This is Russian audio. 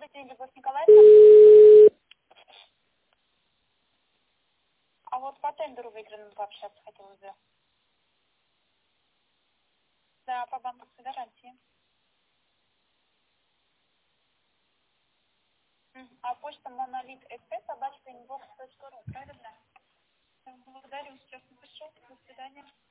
Добрый день, Любовь Николаевна. А вот по тендеру выигранному пообщаться хотелось бы. Да, по банковской гарантии. А почта monolith@inbox.ru, правильно? Благодарю, сейчас напишу. До свидания.